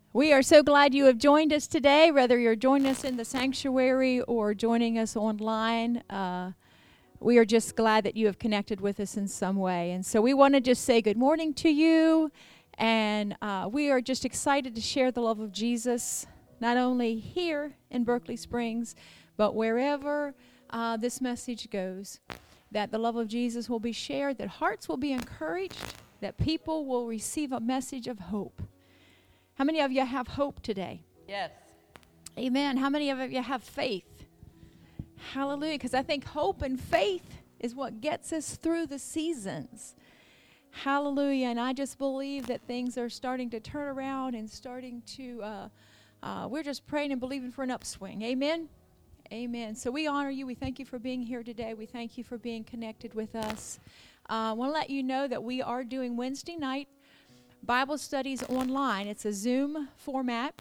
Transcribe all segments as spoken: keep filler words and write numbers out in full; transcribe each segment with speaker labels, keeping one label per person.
Speaker 1: We are so glad you have joined us today, whether you're joining us in the sanctuary or joining us online. Uh, we are just glad that you have connected with us in some way. And so we want to just say good morning to you. And uh, we are just excited to share the love of Jesus, not only here in Berkeley Springs, but wherever uh, this message goes, that the love of Jesus will be shared, that hearts will be encouraged, that people will receive a message of hope. How many of you have hope today?
Speaker 2: Yes.
Speaker 1: Amen. How many of you have faith? Hallelujah. Because I think hope and faith is what gets us through the seasons. Hallelujah. And I just believe that things are starting to turn around and starting to, uh, uh, we're just praying and believing for an upswing. Amen. Amen. So we honor you. We thank you for being here today. We thank you for being connected with us. Uh, I want to let you know that we are doing Wednesday night Bible studies online. It's a Zoom format.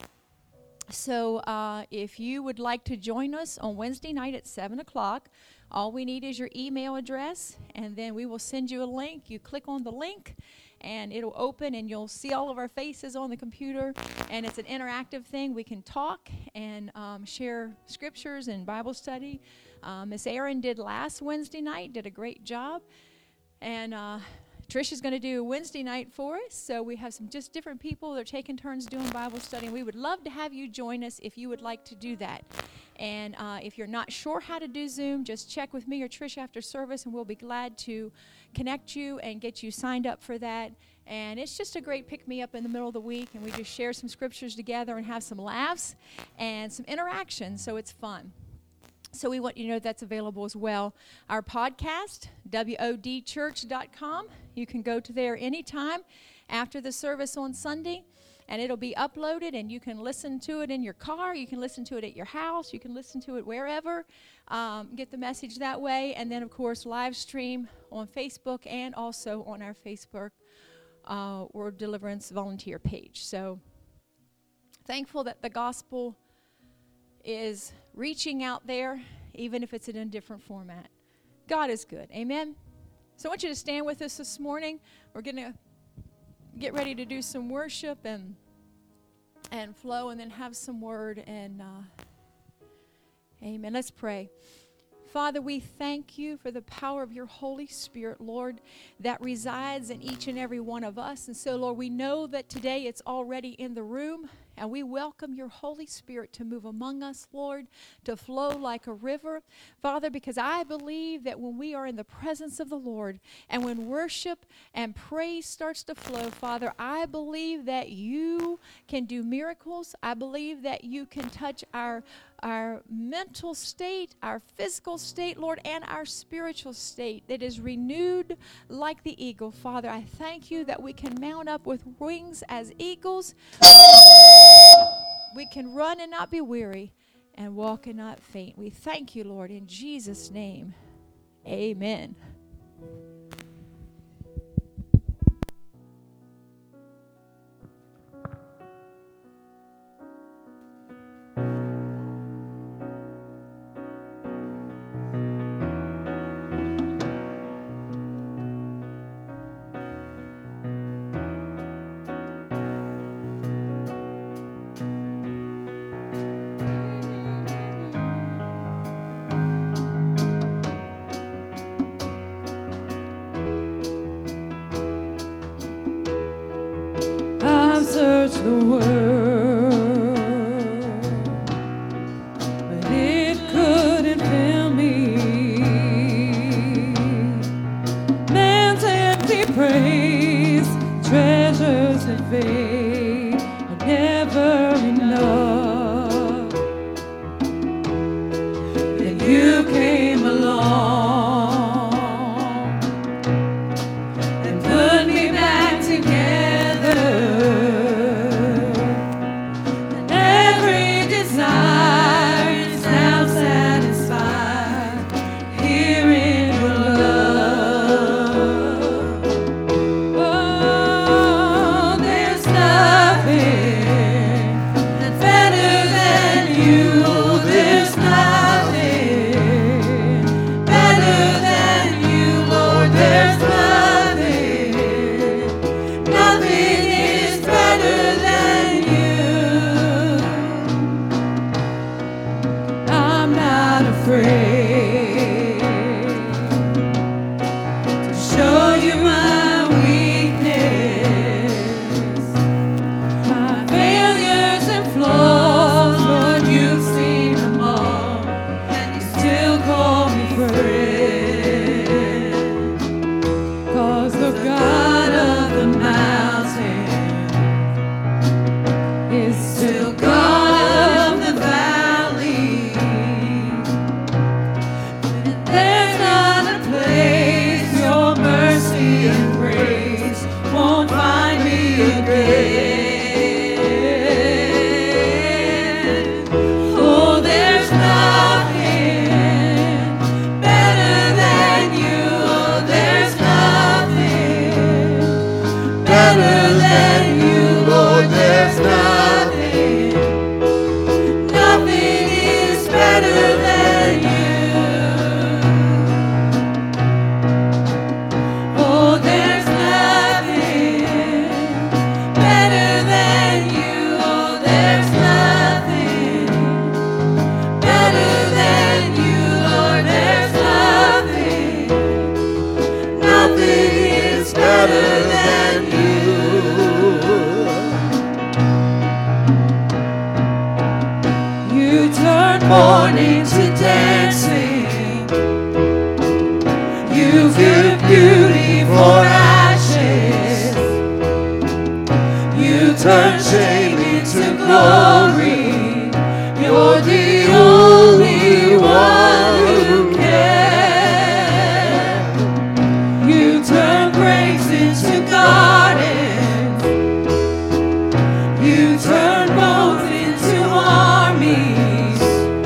Speaker 1: So uh, if you would like to join us on Wednesday night at seven o'clock, all we need is your email address, and then we will send you a link. You click on the link, and it'll open, and you'll see all of our faces on the computer, and it's an interactive thing. We can talk and um, share scriptures and Bible study. Uh, Miss Erin did last Wednesday night, did a great job, and uh, Trisha's going to do Wednesday night for us, so we have some just different people that are taking turns doing Bible study, and we would love to have you join us if you would like to do that. And uh, if you're not sure how to do Zoom, just check with me or Trisha after service, and we'll be glad to connect you and get you signed up for that. And it's just a great pick-me-up in the middle of the week, and we just share some scriptures together and have some laughs and some interaction, so it's fun. So we want you to know that's available as well. Our podcast, W O D church dot com. You can go to there anytime after the service on Sunday, and it'll be uploaded, and you can listen to it in your car. You can listen to it at your house. You can listen to it wherever. Um, get the message that way. And then, of course, live stream on Facebook and also on our Facebook uh, Word Deliverance volunteer page. So thankful that the gospel is reaching out there, even if it's in a different format. God is good. Amen. So I want you to stand with us this morning. We're going to get ready to do some worship and and flow, and then have some word. And uh, amen. Let's pray. Father, we thank you for the power of your Holy Spirit, Lord, that resides in each and every one of us. And so, Lord, we know that today it's already in the room, and we welcome your Holy Spirit to move among us, Lord, to flow like a river. Father, because I believe that when we are in the presence of the Lord and when worship and praise starts to flow, Father, I believe that you can do miracles. I believe that you can touch our our mental state, our physical state, Lord, and our spiritual state that is renewed like the eagle. Father, I thank you that we can mount up with wings as eagles. We can run and not be weary, and walk and not faint. We thank you, Lord, in Jesus' name. Amen.
Speaker 3: Search the world, but it couldn't fill me. Man's empty praise, treasures that fade are never enough. Then you came along and put me back together. That there's nothing, nothing is better than you. Oh, there's nothing better than you. Oh, there's nothing better than you, Lord. There's nothing, nothing is better than you. You turn mourning to dancing. You give beauty for ashes. You turn shame into glory. You're the only one who can. You turn graves into gardens. You turn bones into armies.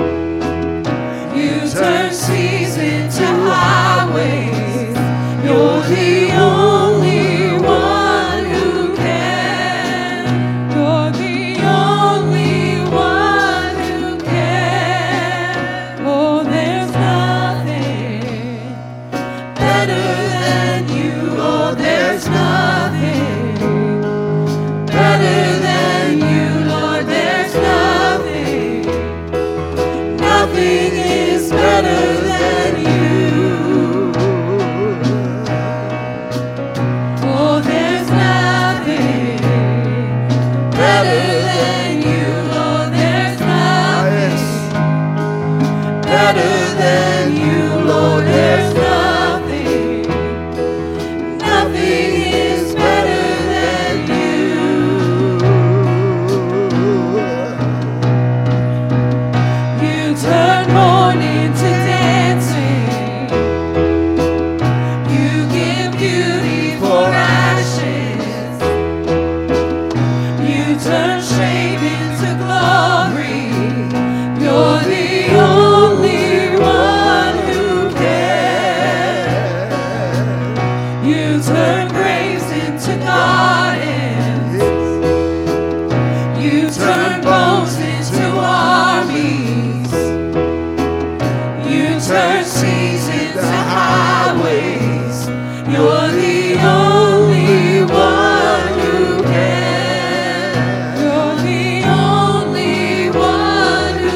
Speaker 3: You turn seas into highways. You're the only one who can. You're the only one who can. Oh, there's nothing better than you. Oh, there's nothing better than you, Lord. There's nothing, nothing is better than you. Oh, there's nothing better than you. Oh, there's nothing better than you, Lord. There's nothing, nothing is better than you. You turn mourning to dancing. You give beauty for ashes. You turn shame into glory. You're the only one who can. You turn graves into gardens. You turn bones into armies. You turn seas into highways. You're the only one who can. You're the only one who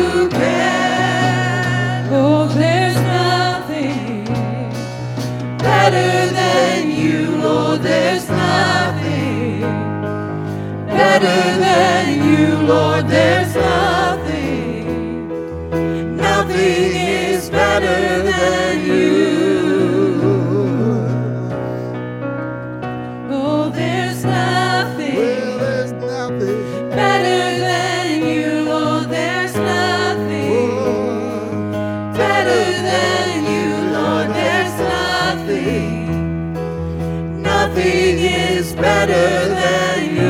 Speaker 3: can. Oh, there's nothing better than you. Oh, there's nothing better than you, Lord. There's nothing, nothing is better than you. Oh, there's nothing
Speaker 2: Well, there's nothing.
Speaker 3: better than you. Oh, there's nothing better than you, Lord. There's nothing, nothing is better than you.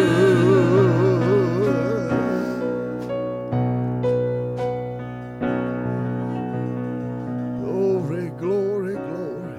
Speaker 2: Glory, glory, glory.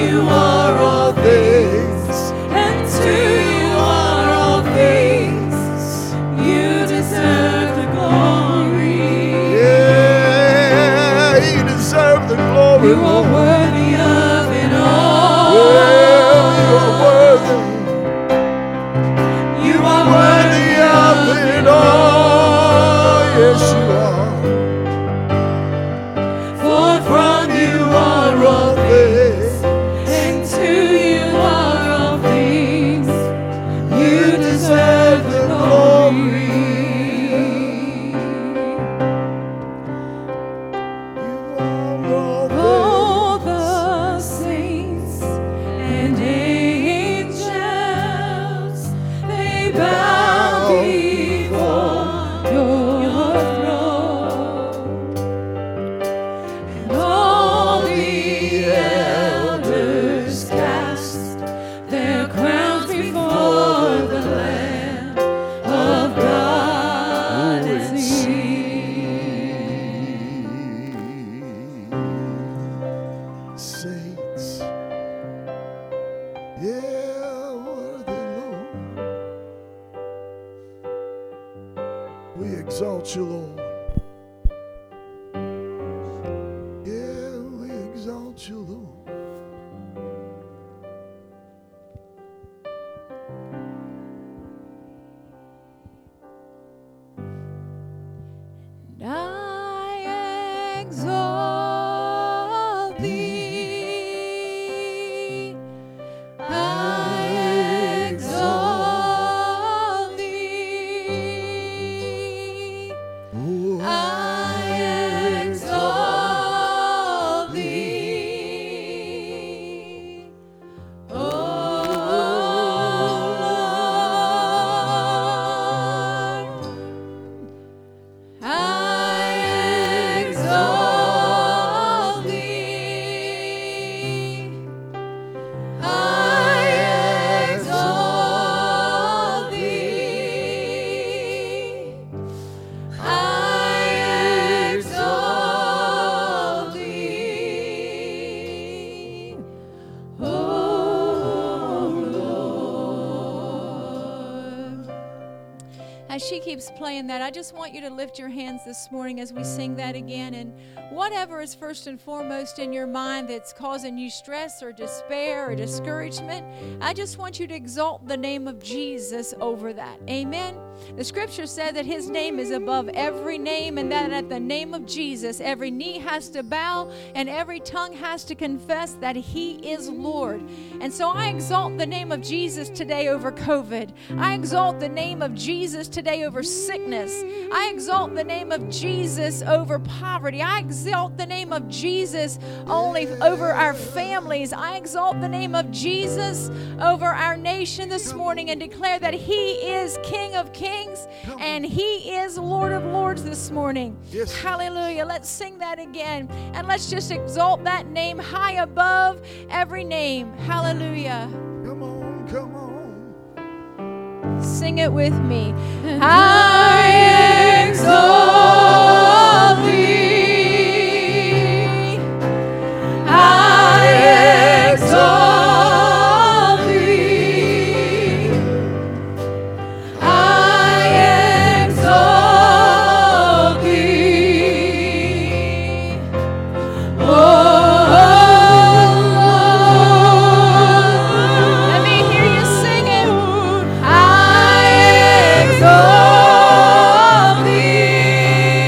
Speaker 3: you are all things, and to you are all things. You deserve the glory.
Speaker 2: Yeah, you deserve the glory.
Speaker 3: You are worthy of it all.
Speaker 2: Yeah, you are worthy.
Speaker 3: You are
Speaker 2: Worthy of it all. Yes, you are.
Speaker 3: For from you are all things, and to you are all things. You deserve the glory. All the saints and angels, they bow before your throne. And all the elders cast their crowns before the Lamb of God and sing.
Speaker 2: Saints, yeah, worthy Lord. We exalt you, Lord. Yeah, we exalt you, Lord.
Speaker 1: I exalt thee. I exalt thee.
Speaker 2: Oh,
Speaker 1: I exalt thee. Oh Lord, I exalt thee. I exalt thee. I exalt thee. Oh Lord. As she keeps playing that, I just want you to lift your hands this morning as we sing that again. And whatever is first and foremost in your mind that's causing you stress or despair or discouragement, I just want you to exalt the name of Jesus over that. Amen. The scripture said that his name is above every name, and that at the name of Jesus, every knee has to bow and every tongue has to confess that he is Lord. And so I exalt the name of Jesus today over COVID. I exalt the name of Jesus today over sickness. I exalt the name of Jesus over poverty. I exalt the name of Jesus only over our families. I exalt the name of Jesus over our nation this morning and declare that he is King of Kings and he is Lord of Lords this morning.
Speaker 2: Yes.
Speaker 1: Hallelujah. Let's sing that again, and let's just exalt that name high above every name. Hallelujah.
Speaker 2: come on, come on.
Speaker 1: Sing it with me. I exalt thee. I exalt thee. I exalt thee. Oh Lord. Let me hear you sing it. I exalt thee.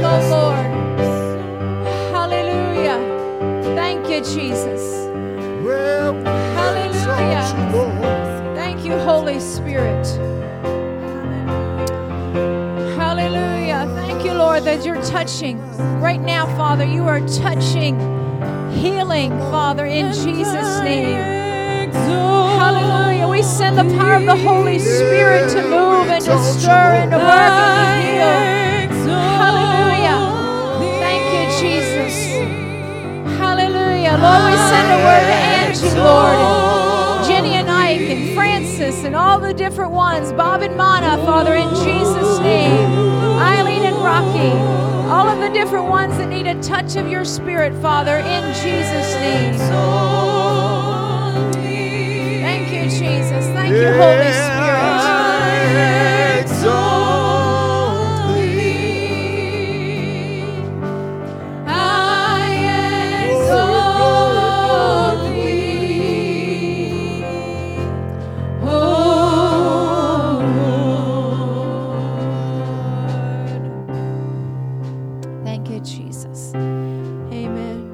Speaker 1: oh Lord. Hallelujah. Thank you, Jesus.
Speaker 2: Well, we
Speaker 1: Hallelujah.
Speaker 2: exalt you, Lord.
Speaker 1: Thank you, Holy Spirit. Hallelujah. Thank you, Lord, that you're touching. Right now, Father, you are touching, healing, Father, in Jesus' name. Hallelujah. We send the power of the Holy Spirit to move and to stir and to work and to heal. Hallelujah. Thank you, Jesus. Hallelujah. Lord, we send a word to Angie, Lord, and Jenny and Ike and Francis and all the different ones, Bob and Mana, Father, in Jesus' name. Eileen and Rocky, all of the different ones that need a touch of your Spirit, Father, in Jesus' name. Thank you, Jesus. Thank you, Holy Spirit.
Speaker 2: I exalt
Speaker 3: thee. I exalt thee. Oh Lord.
Speaker 1: Thank you, Jesus. Amen.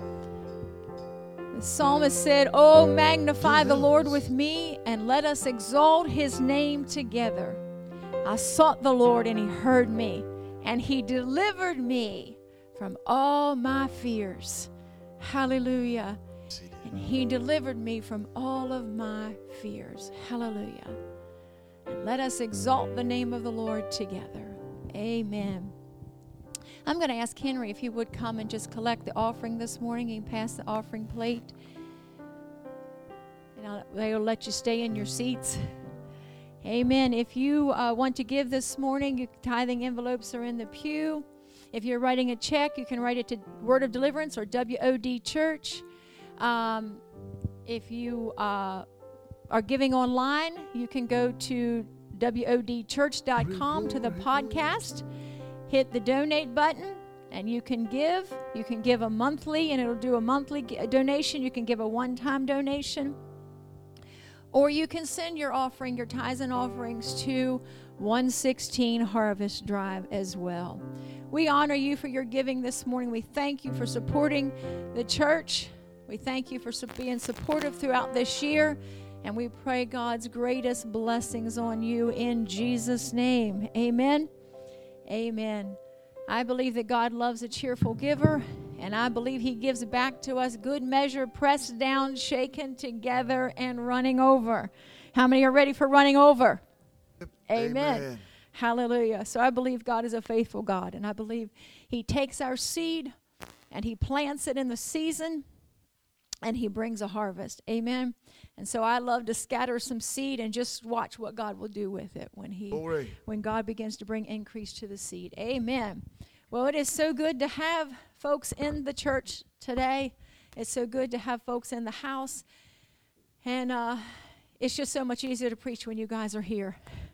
Speaker 1: The psalmist said, "Oh, magnify the Lord with me, and let us exalt his name together. I sought the Lord, and he heard me, and he delivered me from all my fears." Hallelujah. And he delivered me from all of my fears. Hallelujah. And let us exalt the name of the Lord together. Amen. I'm going to ask Henry if he would come and just collect the offering this morning. He can pass the offering plate. And I'll, they'll let you stay in your seats. Amen. If you uh, want to give this morning, your tithing envelopes are in the pew. If you're writing a check, you can write it to Word of Deliverance or W O D Church. Um, if you uh, are giving online, you can go to W O D church dot com to the podcast. Hit the donate button and you can give. You can give a monthly and it'll do a monthly donation. You can give a one-time donation. Or you can send your offering, your tithes and offerings to one sixteen Harvest Drive as well. We honor you for your giving this morning. We thank you for supporting the church. We thank you for being supportive throughout this year. And we pray God's greatest blessings on you in Jesus' name. Amen. Amen. I believe that God loves a cheerful giver, and I believe he gives back to us good measure, pressed down, shaken together, and running over. How many are ready for running over? Amen. Amen. Hallelujah. So I believe God is a faithful God, and I believe he takes our seed and he plants it in the season, and he brings a harvest. Amen. And so I love to scatter some seed and just watch what God will do with it when he, Glory. when God begins to bring increase to the seed. Amen. Well, it is so good to have folks in the church today. It's so good to have folks in the house. And uh, it's just so much easier to preach when you guys are here.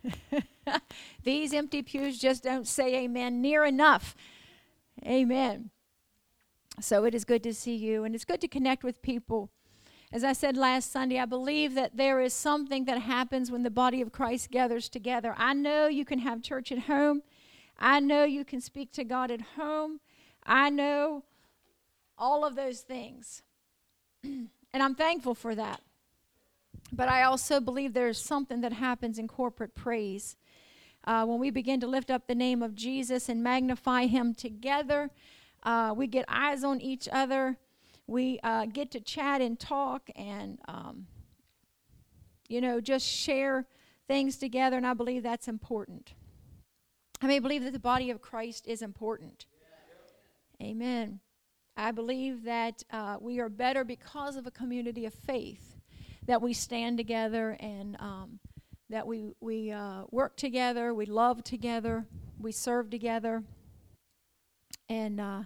Speaker 1: These empty pews just don't say amen near enough. Amen. So it is good to see you, and it's good to connect with people. As I said last Sunday, I believe that there is something that happens when the body of Christ gathers together. I know you can have church at home. I know you can speak to God at home. I know all of those things. And I'm thankful for that. But I also believe there's something that happens in corporate praise. Uh, when we begin to lift up the name of Jesus and magnify him together, uh, we get eyes on each other. We uh, get to chat and talk and, um, you know, just share things together, and I believe that's important. I mean, I believe that the body of Christ is important. Yeah. Amen. I believe that uh, we are better because of a community of faith, that we stand together and um, that we, we uh, work together, we love together, we serve together, and uh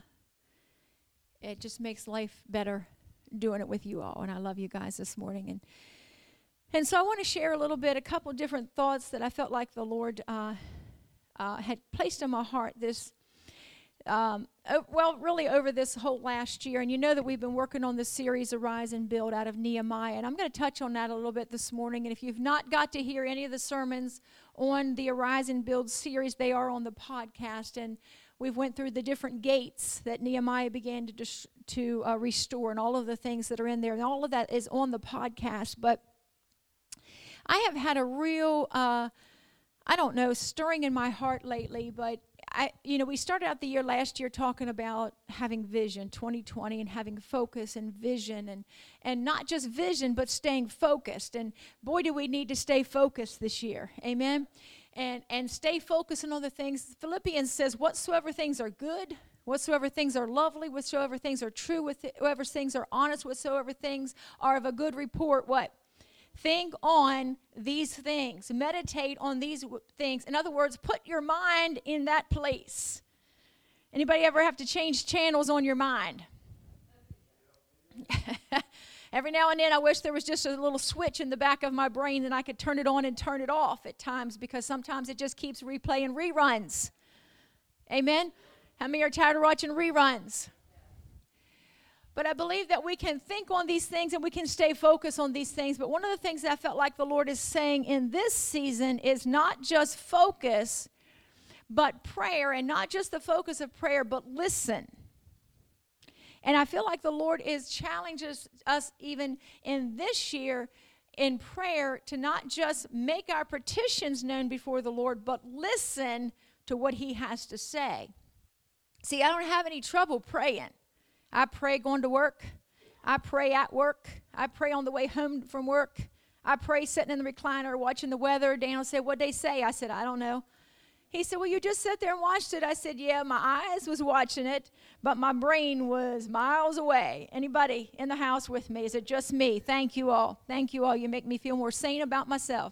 Speaker 1: it just makes life better doing it with you all. And I love you guys this morning. And and so I want to share a little bit, a couple different thoughts that I felt like the Lord uh, uh, had placed in my heart this, um, oh, well, really over this whole last year. And you know that we've been working on this series, Arise and Build, out of Nehemiah. And I'm going to touch on that a little bit this morning. And if you've not got to hear any of the sermons on the Arise and Build series, they are on the podcast. And we've went through the different gates that Nehemiah began to dis- to uh, restore, and all of the things that are in there, and all of that is on the podcast. But I have had a real, uh, I don't know, stirring in my heart lately. But I, you know, we started out the year last year talking about having vision, twenty twenty, and having focus and vision, and and not just vision, but staying focused. And boy, do we need to stay focused this year. Amen. And and stay focused on other things. Philippians says, whatsoever things are good, whatsoever things are lovely, whatsoever things are true, whatsoever things are honest, whatsoever things are of a good report, what? Think on these things. Meditate on these w- things. In other words, put your mind in that place. Anybody ever have to change channels on your mind? Every now and then I wish there was just a little switch in the back of my brain and I could turn it on and turn it off at times, because sometimes it just keeps replaying reruns. Amen? How many are tired of watching reruns? But I believe that we can think on these things and we can stay focused on these things. But one of the things that I felt like the Lord is saying in this season is not just focus, but prayer. And not just the focus of prayer, but listen. And I feel like the Lord is challenges us even in this year in prayer to not just make our petitions known before the Lord, but listen to what he has to say. See, I don't have any trouble praying. I pray going to work. I pray at work. I pray on the way home from work. I pray sitting in the recliner watching the weather. Daniel said, what'd they say? I said, I don't know. He said, well, you just sat there and watched it. I said, yeah, my eyes was watching it, but my brain was miles away. Anybody in the house with me? Is it just me? Thank you all. Thank you all. You make me feel more sane about myself.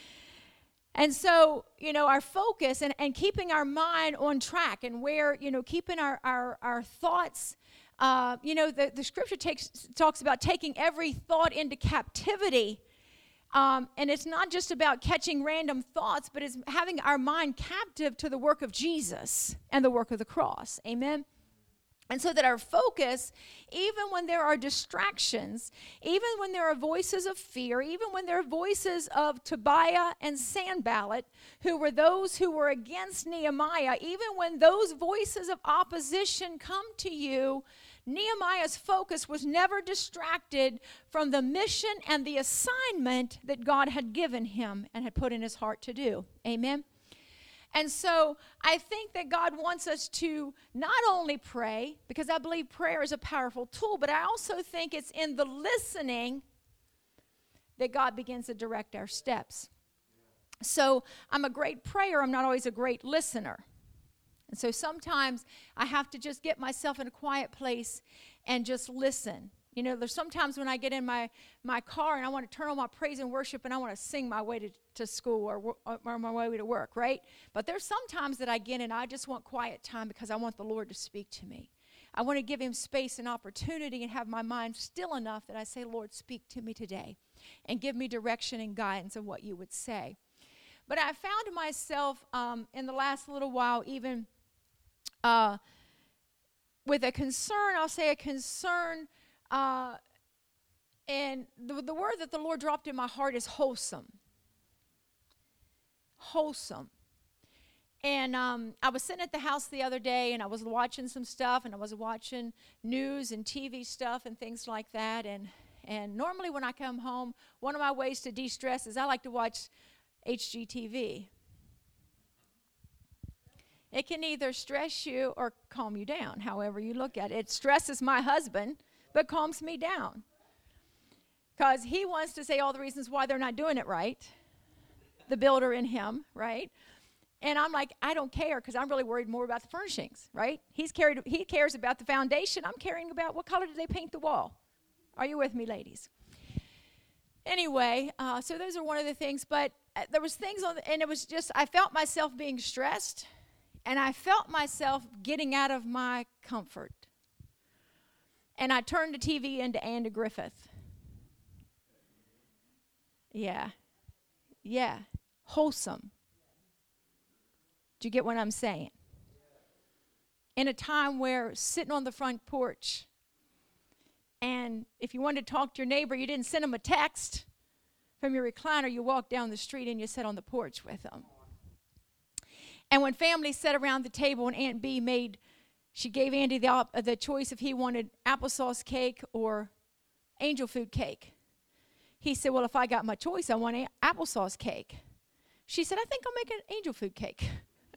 Speaker 1: And so, you know, our focus and, and keeping our mind on track, and where, you know, keeping our, our, our thoughts, uh, you know, the, the scripture takes talks about taking every thought into captivity. Um, and it's not just about catching random thoughts, but it's having our mind captive to the work of Jesus and the work of the cross. Amen? And so that our focus, even when there are distractions, even when there are voices of fear, even when there are voices of Tobiah and Sanballat, who were those who were against Nehemiah, even when those voices of opposition come to you, Nehemiah's focus was never distracted from the mission and the assignment that God had given him and had put in his heart to do. Amen? And so I think that God wants us to not only pray, because I believe prayer is a powerful tool, but I also think it's in the listening that God begins to direct our steps. So I'm a great prayer. I'm not always a great listener. And so sometimes I have to just get myself in a quiet place and just listen. You know, there's sometimes when I get in my, my car and I want to turn on my praise and worship and I want to sing my way to, to school or, or my way to work, right? But there's sometimes that I get in and I just want quiet time because I want the Lord to speak to me. I want to give him space and opportunity and have my mind still enough that I say, Lord, speak to me today and give me direction and guidance of what you would say. But I found myself um, in the last little while even uh, with a concern, I'll say a concern, Uh, and the, the word that the Lord dropped in my heart is wholesome. Wholesome. And um, I was sitting at the house the other day, and I was watching some stuff, and I was watching news and T V stuff and things like that. And, and normally when I come home, one of my ways to de-stress is I like to watch H G T V. It can either stress you or calm you down, however you look at it. It stresses my husband, but calms me down. Because he wants to say all the reasons why they're not doing it right. The builder in him, right? And I'm like, I don't care, because I'm really worried more about the furnishings, right? He's carried, he cares about the foundation. I'm caring about what color did they paint the wall. Are you with me, ladies? Anyway, uh, so those are one of the things. But uh, there was things on, the, and it was just, I felt myself being stressed. And I felt myself getting out of my comfort. And I turned the T V into Andy Griffith. Yeah. Yeah. Wholesome. Do you get what I'm saying? In a time where sitting on the front porch, and if you wanted to talk to your neighbor, you didn't send them a text from your recliner. You walked down the street and you sat on the porch with them. And when families sat around the table and Aunt Bee made, she gave Andy the, op- the choice if he wanted applesauce cake or angel food cake. He said, well, if I got my choice, I want a- applesauce cake. She said, I think I'll make an angel food cake.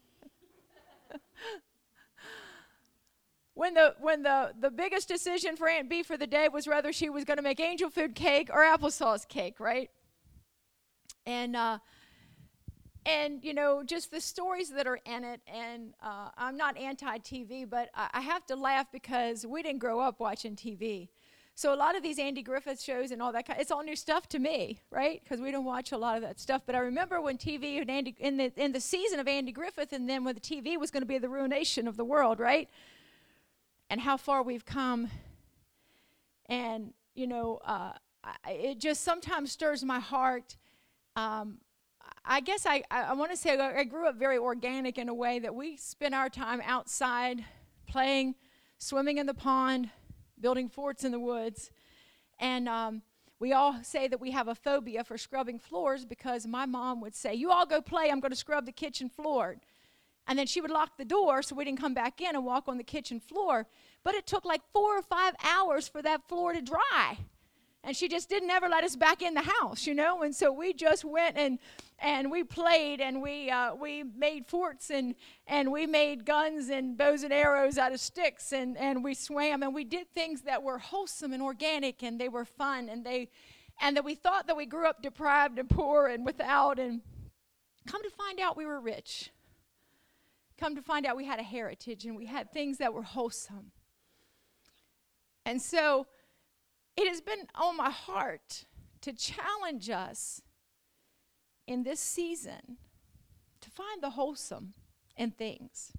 Speaker 1: When the when the, the biggest decision for Aunt Bee for the day was whether she was going to make angel food cake or applesauce cake, right? And, uh, and you know, just the stories that are in it. And uh, I'm not anti-T V, but I, I have to laugh because we didn't grow up watching T V. So a lot of these Andy Griffith shows and all that, kind, it's all new stuff to me, right? Because we don't watch a lot of that stuff. But I remember when T V and Andy, in the in the season of Andy Griffith, and then when the T V was going to be the ruination of the world, right? And how far we've come. And, you know, uh, I, it just sometimes stirs my heart. Um, I guess I, I, I want to say I grew up very organic in a way that we spent our time outside playing, swimming in the pond, building forts in the woods. And um, we all say that we have a phobia for scrubbing floors because my mom would say, you all go play, I'm going to scrub the kitchen floor. And then she would lock the door so we didn't come back in and walk on the kitchen floor. But it took like four or five hours for that floor to dry. And she just didn't ever let us back in the house, you know. And so we just went and and we played and we uh, we made forts and, and we made guns and bows and arrows out of sticks and, and we swam and we did things that were wholesome and organic and they were fun and they and that we thought that we grew up deprived and poor and without, and come to find out we were rich. Come to find out we had a heritage and we had things that were wholesome. And so it has been on my heart to challenge us in this season to find the wholesome in things.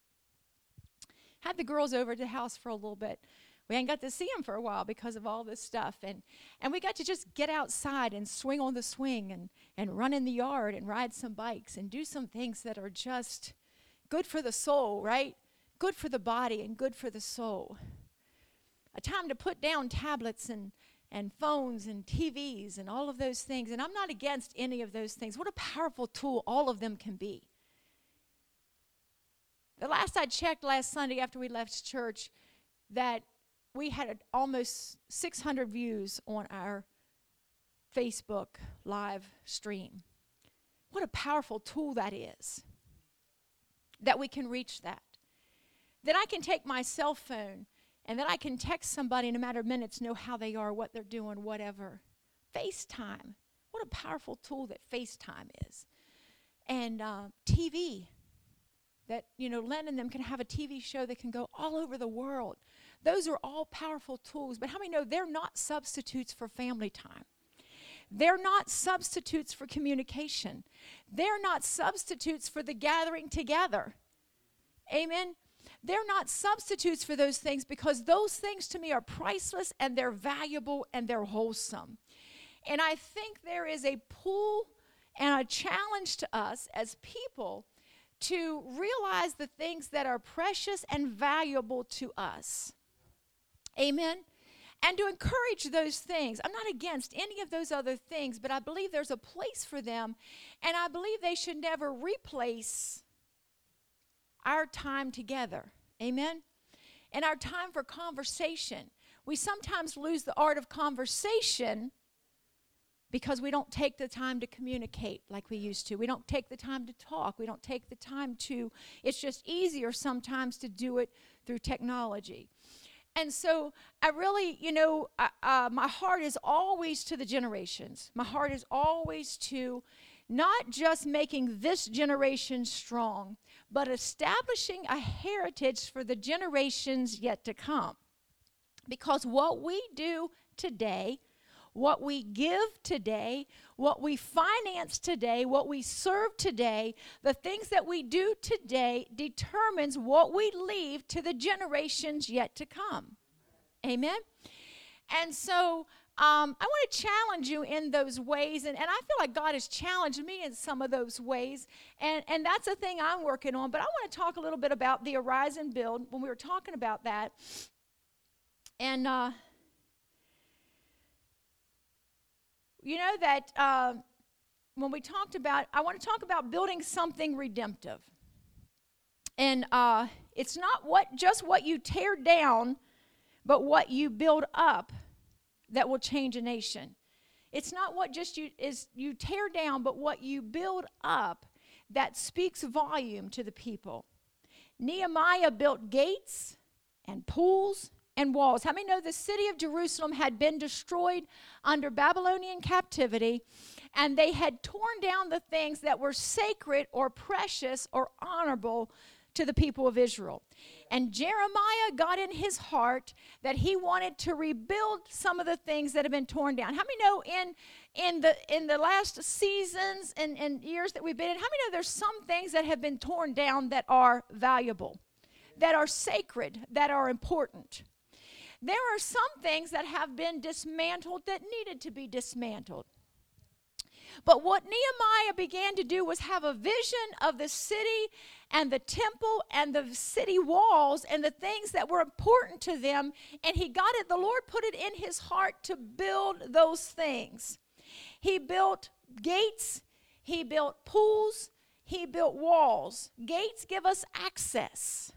Speaker 1: Had the girls over to the house for a little bit. We hadn't got to see them for a while because of all this stuff. And, and we got to just get outside and swing on the swing and, and run in the yard and ride some bikes and do some things that are just good for the soul, right? Good for the body and good for the soul. A time to put down tablets and, and phones and T Vs and all of those things. And I'm not against any of those things. What a powerful tool all of them can be. The last I checked last Sunday after we left church, that we had a, almost six hundred views on our Facebook live stream. What a powerful tool that is. That we can reach that. That I can take my cell phone and that I can text somebody in a matter of minutes, know how they are, what they're doing, whatever. FaceTime. What a powerful tool that FaceTime is. And uh, T V. That, you know, Len and them can have a T V show that can go all over the world. Those are all powerful tools. But how many know they're not substitutes for family time? They're not substitutes for communication. They're not substitutes for the gathering together. Amen? They're not substitutes for those things because those things to me are priceless and they're valuable and they're wholesome. And I think there is a pull and a challenge to us as people to realize the things that are precious and valuable to us. Amen? And to encourage those things. I'm not against any of those other things, but I believe there's a place for them, and I believe they should never replace our time together. Amen? And our time for conversation. We sometimes lose the art of conversation because we don't take the time to communicate like we used to. We don't take the time to talk. We don't take the time to, it's just easier sometimes to do it through technology. And so I really, you know, uh, uh, my heart is always to the generations. My heart is always to not just making this generation strong, but establishing a heritage for the generations yet to come. Because what we do today, what we give today, what we finance today, what we serve today, the things that we do today determines what we leave to the generations yet to come. Amen? And so um, I want to challenge you in those ways, and, and I feel like God has challenged me in some of those ways, and, and that's a thing I'm working on. But I want to talk a little bit about the Arise and Build when we were talking about that. And uh You know that uh, when we talked about, I want to talk about building something redemptive. And uh, it's not what just what you tear down, but what you build up that will change a nation. It's not what just you is you tear down, but what you build up that speaks volume to the people. Nehemiah built gates and pools and walls. How many know the city of Jerusalem had been destroyed under Babylonian captivity, and they had torn down the things that were sacred or precious or honorable to the people of Israel. And Jeremiah got in his heart that he wanted to rebuild some of the things that have been torn down. How many know in in the in the last seasons and, and years that we've been in, how many know there's some things that have been torn down that are valuable, that are sacred, that are important? There are some things that have been dismantled that needed to be dismantled. But what Nehemiah began to do was have a vision of the city and the temple and the city walls and the things that were important to them. And he got it, the Lord put it in his heart to build those things. He built gates, he built pools, he built walls. Gates give us access.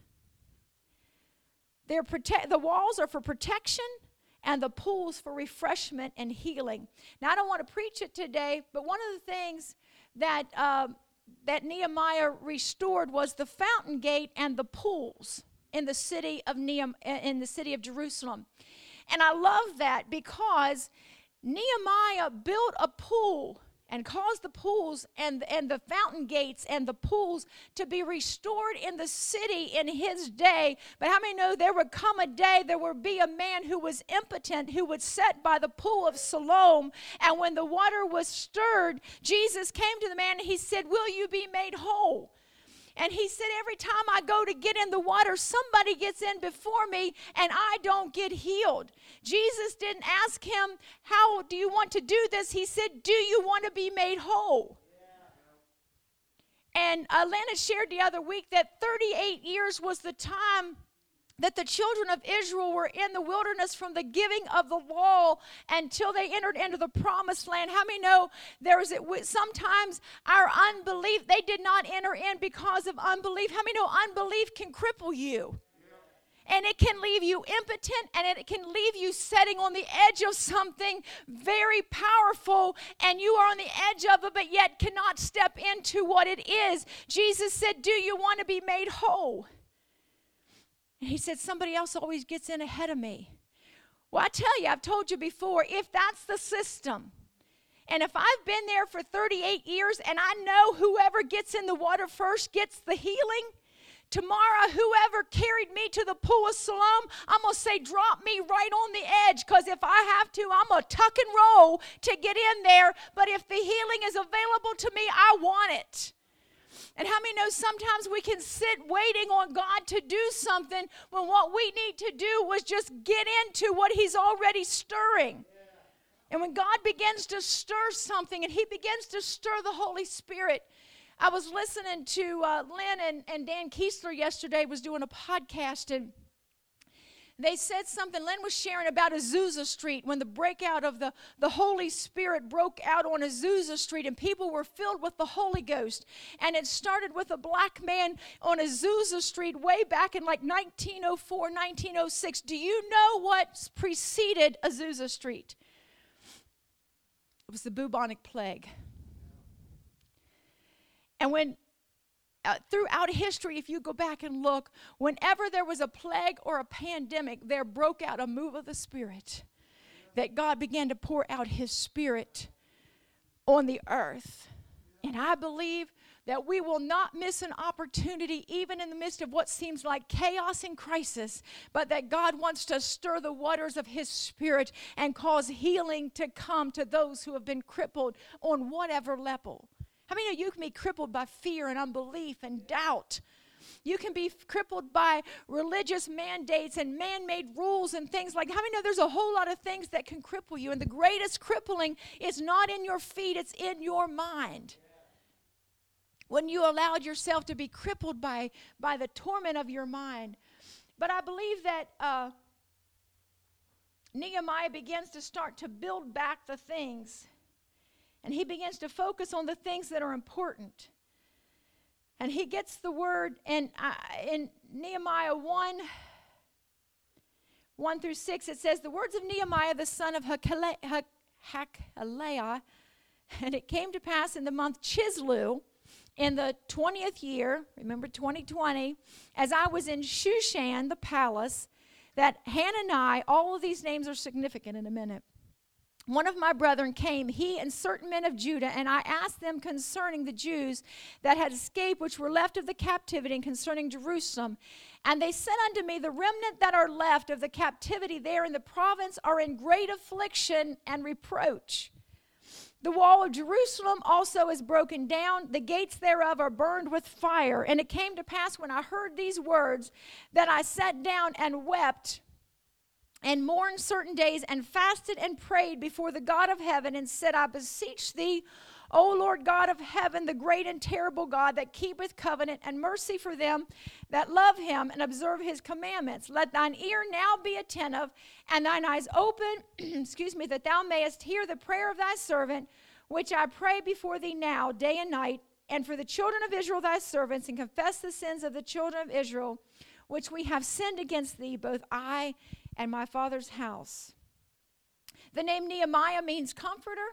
Speaker 1: They're prote- the walls are for protection, and the pools for refreshment and healing. Now, I don't want to preach it today, but one of the things that uh, that Nehemiah restored was the fountain gate and the pools in the city of Nehem- in the city of Jerusalem. And I love that because Nehemiah built a pool and caused the pools and, and the fountain gates and the pools to be restored in the city in his day. But how many know there would come a day, there would be a man who was impotent, who would sit by the pool of Siloam, and when the water was stirred, Jesus came to the man and he said, "Will you be made whole?" And he said, every time I go to get in the water, somebody gets in before me and I don't get healed. Jesus didn't ask him, how do you want to do this? He said, do you want to be made whole? Yeah. And uh, Lana shared the other week that thirty-eight years was the time that the children of Israel were in the wilderness from the giving of the law until they entered into the promised land. How many know there is sometimes our unbelief, they did not enter in because of unbelief. How many know unbelief can cripple you? And it can leave you impotent, and it can leave you sitting on the edge of something very powerful, and you are on the edge of it, but yet cannot step into what it is. Jesus said, do you want to be made whole? And he said, somebody else always gets in ahead of me. Well, I tell you, I've told you before, if that's the system, and if I've been there for thirty-eight years and I know whoever gets in the water first gets the healing, tomorrow whoever carried me to the pool of Siloam, I'm going to say, drop me right on the edge, because if I have to, I'm going to tuck and roll to get in there. But if the healing is available to me, I want it. And how many know sometimes we can sit waiting on God to do something when what we need to do was just get into what he's already stirring. And when God begins to stir something and he begins to stir the Holy Spirit. I was listening to uh, Lynn and, and Dan Kiesler yesterday was doing a podcast, and they said something. Lynn was sharing about Azusa Street when the breakout of the, the Holy Spirit broke out on Azusa Street, and people were filled with the Holy Ghost. And it started with a black man on Azusa Street way back in like nineteen oh four, nineteen oh six. Do you know what preceded Azusa Street? It was the bubonic plague. And when Uh, throughout history, if you go back and look, whenever there was a plague or a pandemic, there broke out a move of the Spirit, that God began to pour out his Spirit on the earth. And I believe that we will not miss an opportunity, even in the midst of what seems like chaos and crisis, but that God wants to stir the waters of his Spirit and cause healing to come to those who have been crippled on whatever level. How many of you can be crippled by fear and unbelief and doubt? You can be crippled by religious mandates and man-made rules and things like that. How many know there's a whole lot of things that can cripple you? And the greatest crippling is not in your feet, it's in your mind. When you allowed yourself to be crippled by, by the torment of your mind. But I believe that uh, Nehemiah begins to start to build back the things. And he begins to focus on the things that are important. And he gets the word, and uh, in Nehemiah one, one through six, it says, the words of Nehemiah, the son of Hakaliah, and it came to pass in the month Chislew, in the twentieth year, remember twenty twenty, as I was in Shushan, the palace, that Hanani, all of these names are significant in a minute, one of my brethren came, he and certain men of Judah, and I asked them concerning the Jews that had escaped, which were left of the captivity, and concerning Jerusalem. And they said unto me, the remnant that are left of the captivity there in the province are in great affliction and reproach. The wall of Jerusalem also is broken down. The gates thereof are burned with fire. And it came to pass when I heard these words that I sat down and wept and mourned certain days and fasted and prayed before the God of heaven and said, I beseech thee, O Lord God of heaven, the great and terrible God that keepeth covenant and mercy for them that love him and observe his commandments. Let thine ear now be attentive and thine eyes open, excuse me, that thou mayest hear the prayer of thy servant, which I pray before thee now, day and night, and for the children of Israel thy servants, and confess the sins of the children of Israel, which we have sinned against thee, both I and my father's house. The name Nehemiah means comforter.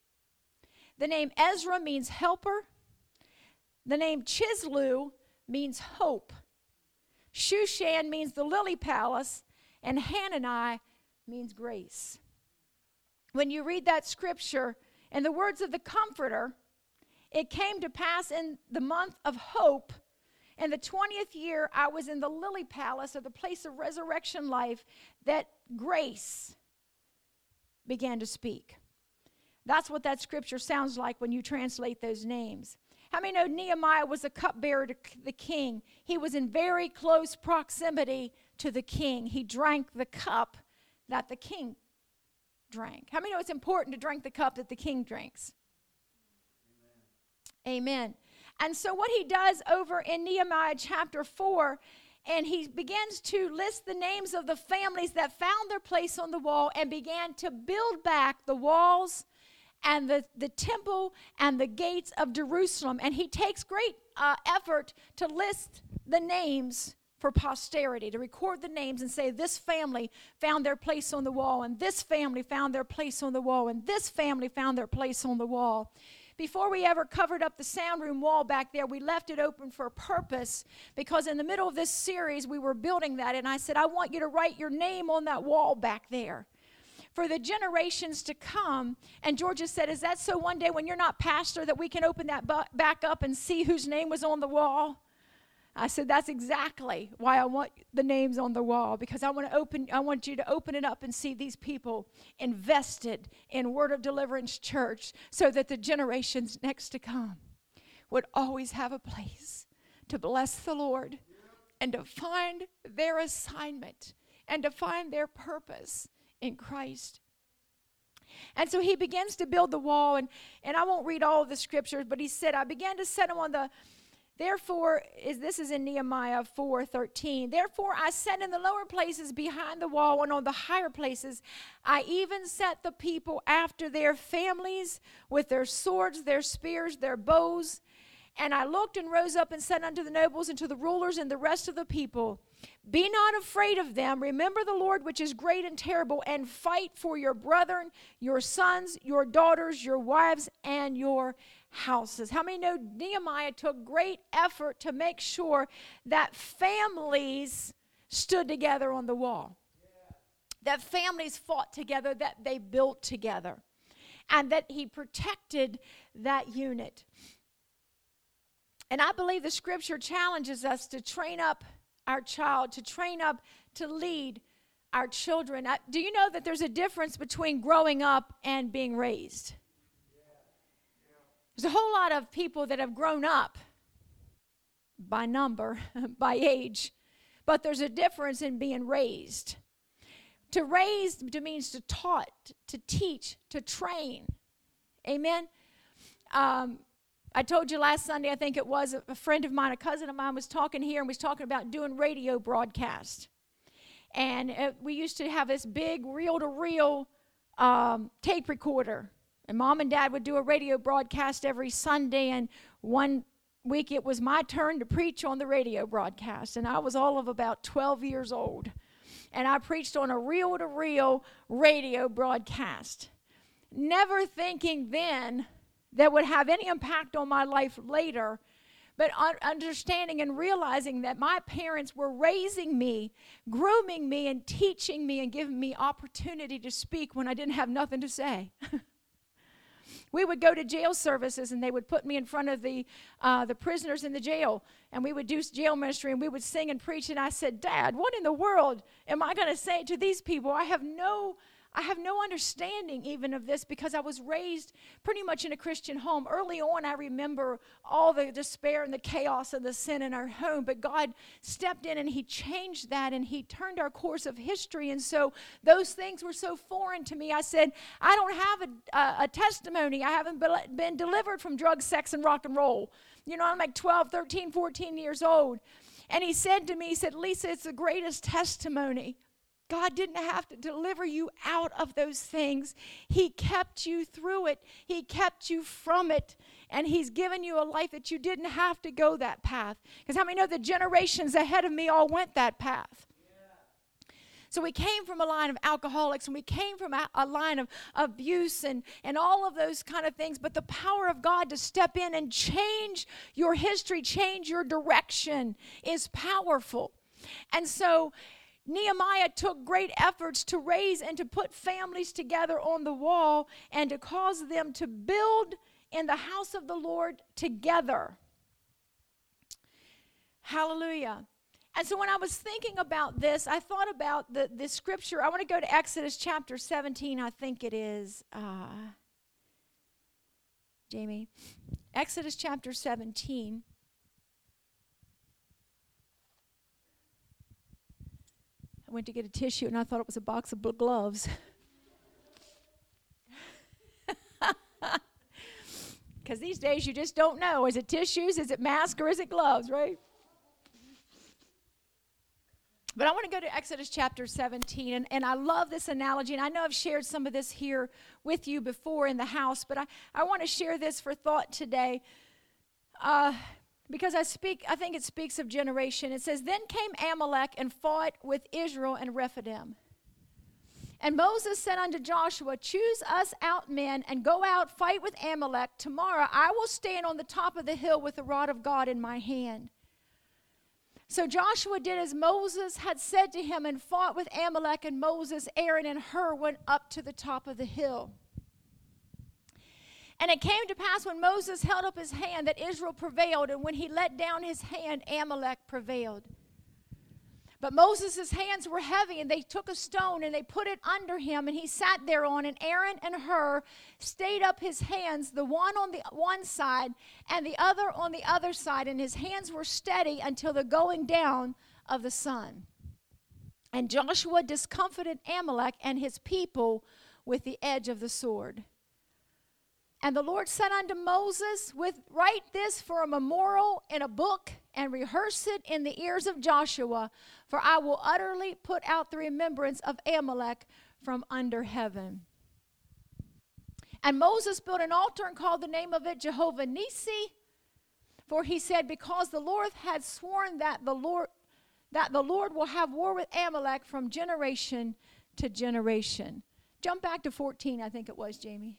Speaker 1: The name Ezra means helper. The name Chislew means hope. Shushan means the lily palace. And Hanani means grace. When you read that scripture, in the words of the comforter, it came to pass in the month of hope, in the twentieth year, I was in the lily palace, or the place of resurrection life, that grace began to speak. That's what that scripture sounds like when you translate those names. How many know Nehemiah was a cupbearer to the king? He was in very close proximity to the king. He drank the cup that the king drank. How many know it's important to drink the cup that the king drinks? Amen. Amen. And so what he does over in Nehemiah chapter four, and he begins to list the names of the families that found their place on the wall and began to build back the walls and the, the temple and the gates of Jerusalem. And he takes great uh, effort to list the names for posterity, to record the names and say this family found their place on the wall, and this family found their place on the wall, and this family found their place on the wall. Before we ever covered up the sound room wall back there, we left it open for a purpose, because in the middle of this series, we were building that, and I said, I want you to write your name on that wall back there for the generations to come. And Georgia said, is that so one day when you're not pastor that we can open that bu- back up and see whose name was on the wall? I said, that's exactly why I want the names on the wall, because I want to open, I want you to open it up and see these people invested in Word of Deliverance Church, so that the generations next to come would always have a place to bless the Lord and to find their assignment and to find their purpose in Christ. And so he begins to build the wall, and, and I won't read all of the scriptures, but he said, I began to set them on the Therefore, is this is in Nehemiah four thirteen. Therefore, I set in the lower places behind the wall, and on the higher places, I even set the people after their families with their swords, their spears, their bows. And I looked and rose up and said unto the nobles and to the rulers and the rest of the people, be not afraid of them. Remember the Lord, which is great and terrible, and fight for your brethren, your sons, your daughters, your wives, and your houses. How many know Nehemiah took great effort to make sure that families stood together on the wall? Yeah. That families fought together, that they built together, and that he protected that unit. And I believe the scripture challenges us to train up our child, to train up to lead our children. I, do you know that there's a difference between growing up and being raised? There's a whole lot of people that have grown up by number, by age, but there's a difference in being raised. To raise to means to taught, to teach, to train. Amen? Um, I told you last Sunday, I think it was, a friend of mine, a cousin of mine was talking here and was talking about doing radio broadcast. And uh, we used to have this big reel-to-reel um, tape recorder. And Mom and Dad would do a radio broadcast every Sunday, and one week it was my turn to preach on the radio broadcast, and I was all of about twelve years old. And I preached on a reel-to-reel radio broadcast, never thinking then that would have any impact on my life later, but un- understanding and realizing that my parents were raising me, grooming me, and teaching me and giving me opportunity to speak when I didn't have nothing to say. We would go to jail services, and they would put me in front of the uh, the prisoners in the jail, and we would do jail ministry, and we would sing and preach. And I said, Dad, what in the world am I going to say to these people? I have no I have no understanding even of this, because I was raised pretty much in a Christian home. Early on, I remember all the despair and the chaos of the sin in our home, but God stepped in and he changed that, and he turned our course of history. And so those things were so foreign to me. I said, I don't have a, a, a testimony. I haven't been delivered from drugs, sex, and rock and roll. You know, I'm like twelve, thirteen, fourteen years old. And he said to me, he said, Lisa, it's the greatest testimony. God didn't have to deliver you out of those things. He kept you through it. He kept you from it. And he's given you a life that you didn't have to go that path. Because how many know the generations ahead of me all went that path? Yeah. So we came from a line of alcoholics, and we came from a, a line of abuse and, and all of those kind of things. But the power of God to step in and change your history, change your direction, is powerful. And so Nehemiah took great efforts to raise and to put families together on the wall and to cause them to build in the house of the Lord together. Hallelujah. And so when I was thinking about this, I thought about the, the scripture. I want to go to Exodus chapter seventeen, I think it is. Uh, Jamie. Exodus chapter seventeen. I went to get a tissue, and I thought it was a box of gloves. Because these days you just don't know. Is it tissues, is it mask, or is it gloves, right? But I want to go to Exodus chapter seventeen, and, and I love this analogy, and I know I've shared some of this here with you before in the house, but I, I want to share this for thought today. Uh... Because I speak, I think it speaks of generation. It says, then came Amalek and fought with Israel and Rephidim. And Moses said unto Joshua, choose us out men and go out, fight with Amalek. Tomorrow I will stand on the top of the hill with the rod of God in my hand. So Joshua did as Moses had said to him and fought with Amalek, and Moses, Aaron, and Hur went up to the top of the hill. And it came to pass when Moses held up his hand that Israel prevailed, and when he let down his hand, Amalek prevailed. But Moses' hands were heavy, and they took a stone, and they put it under him, and he sat thereon, and Aaron and Hur stayed up his hands, the one on the one side, and the other on the other side, and his hands were steady until the going down of the sun. And Joshua discomfited Amalek and his people with the edge of the sword. And the Lord said unto Moses, with, write this for a memorial in a book, and rehearse it in the ears of Joshua, for I will utterly put out the remembrance of Amalek from under heaven. And Moses built an altar and called the name of it Jehovah Nissi, for he said, because the Lord had sworn that the Lord that the Lord will have war with Amalek from generation to generation. Jump back to fourteen, I think it was, Jamie.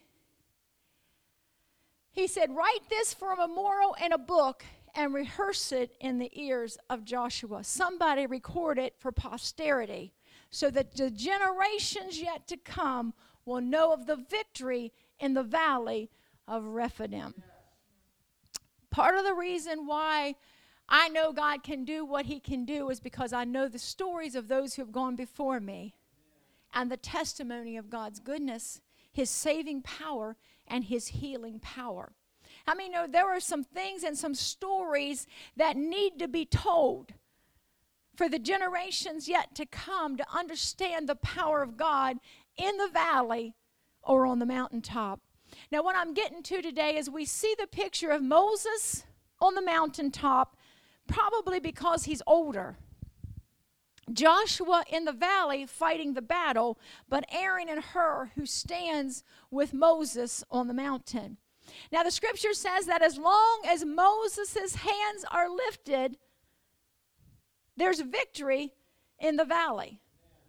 Speaker 1: He said, write this for a memorial in a book and rehearse it in the ears of Joshua. Somebody record it for posterity so that the generations yet to come will know of the victory in the valley of Rephidim. Part of the reason why I know God can do what he can do is because I know the stories of those who have gone before me and the testimony of God's goodness, his saving power, and his healing power. I mean, you know, there are some things and some stories that need to be told for the generations yet to come to understand the power of God in the valley or on the mountaintop. Now, what I'm getting to today is we see the picture of Moses on the mountaintop, probably because he's older. Joshua in the valley fighting the battle, but Aaron and Hur who stands with Moses on the mountain. Now, the scripture says that as long as Moses' hands are lifted, there's victory in the valley.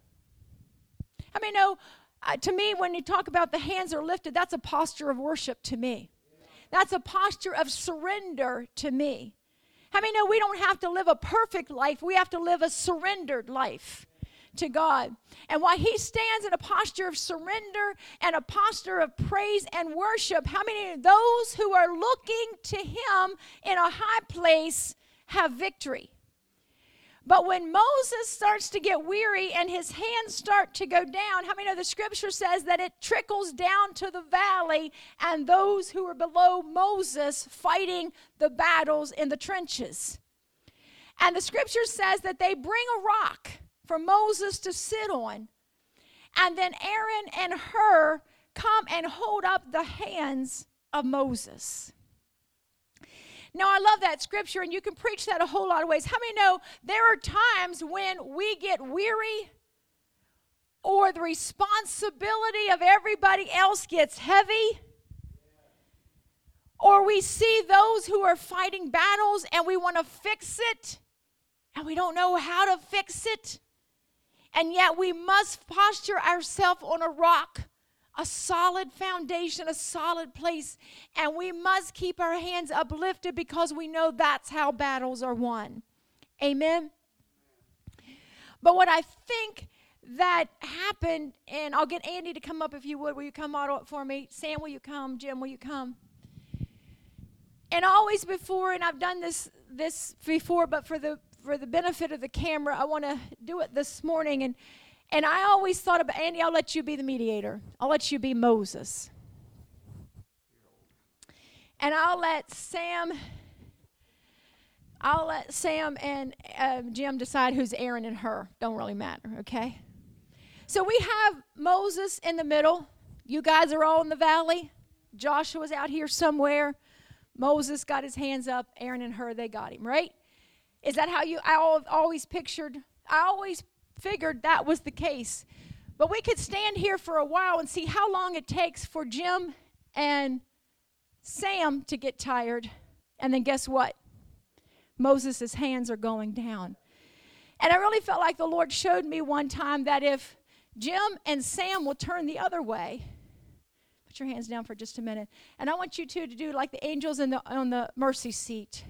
Speaker 1: I mean, no, uh, to me, when you talk about the hands are lifted, that's a posture of worship to me. That's a posture of surrender to me. How many know we don't have to live a perfect life? We have to live a surrendered life to God. And while he stands in a posture of surrender and a posture of praise and worship, how many of those who are looking to him in a high place have victory? But when Moses starts to get weary and his hands start to go down, how many know the scripture says that it trickles down to the valley and those who are below Moses fighting the battles in the trenches? And the scripture says that they bring a rock for Moses to sit on. And then Aaron and Hur come and hold up the hands of Moses. Now, I love that scripture, and you can preach that a whole lot of ways. How many know there are times when we get weary or the responsibility of everybody else gets heavy, or we see those who are fighting battles and we want to fix it and we don't know how to fix it, and yet we must posture ourselves on a rock, a solid foundation, a solid place, and we must keep our hands uplifted because we know that's how battles are won. Amen? But what I think that happened, and I'll get Andy to come up if you would. Will you come model it for me? Sam, will you come? Jim, will you come? And always before, and I've done this this before, but for the for the benefit of the camera, I want to do it this morning. And And I always thought about, Andy, I'll let you be the mediator. I'll let you be Moses. And I'll let Sam, I'll let Sam and uh, Jim decide who's Aaron and Hur. Don't really matter, okay? So we have Moses in the middle. You guys are all in the valley. Joshua's out here somewhere. Moses got his hands up. Aaron and Hur, they got him, right? Is that how you, I always pictured, I always figured that was the case. But we could stand here for a while and see how long it takes for Jim and Sam to get tired. And then guess what? Moses' hands are going down. And I really felt like the Lord showed me one time that if Jim and Sam will turn the other way, put your hands down for just a minute. And I want you two to do like the angels in the, on the mercy seat.